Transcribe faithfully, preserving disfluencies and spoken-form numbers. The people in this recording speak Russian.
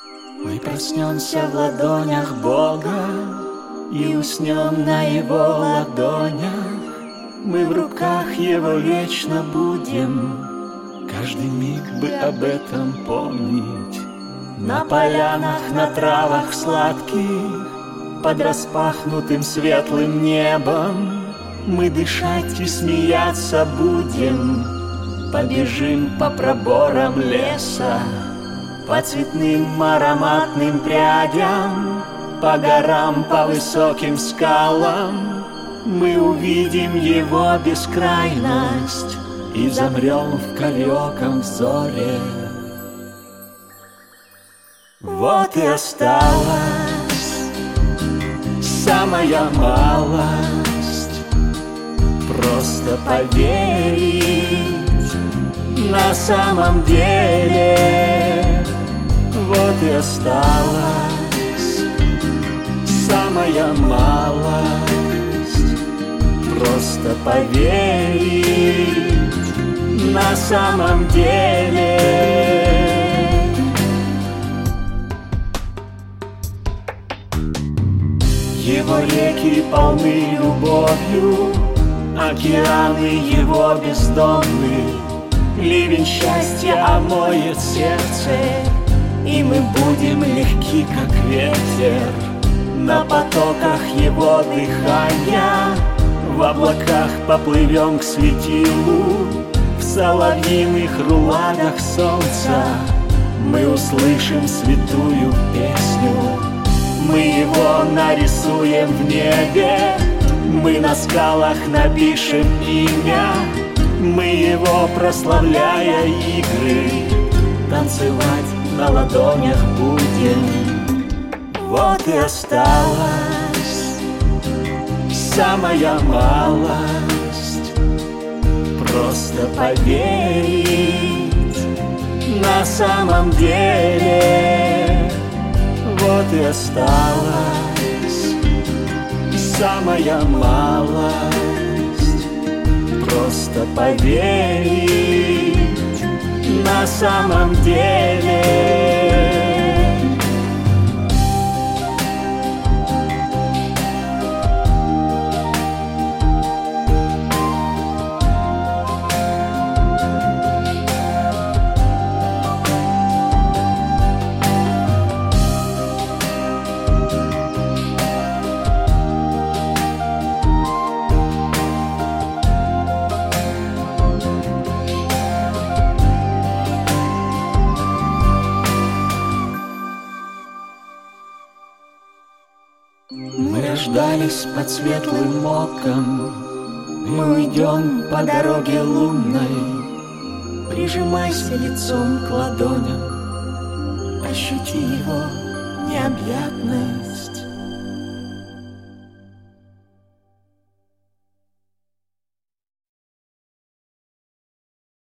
Мы проснемся в ладонях Бога и уснем на Его ладонях. Мы в руках Его вечно будем, каждый миг бы об этом помнить. На полянах, на травах сладких, под распахнутым светлым небом мы дышать и смеяться будем. Побежим по проборам леса, по цветным ароматным прядям, по горам, по высоким скалам. Мы увидим Его бескрайность и замрем в калеком взоре. Вот и осталась самая малость, просто поверить на самом деле. Вот и осталась самая малость, просто поверить на самом деле. Его реки полны любовью, океаны Его бездонны. Ливень счастья омоет сердце, и мы будем легки, как ветер. На потоках Его дыхания, в облаках поплывем к светилу. В соловьиных руладах солнца мы услышим святую песню. Мы Его нарисуем в небе, мы на скалах напишем имя. Мы Его, прославляя игры, танцевать на ладонях будем. Вот и осталась самая малость, просто поверить на самом деле. Вот и осталась самая малость, просто поверить на самом деле. Мы рождались под светлым оком, мы уйдем по дороге лунной. Прижимайся лицом к ладоням, ощути его необъятность.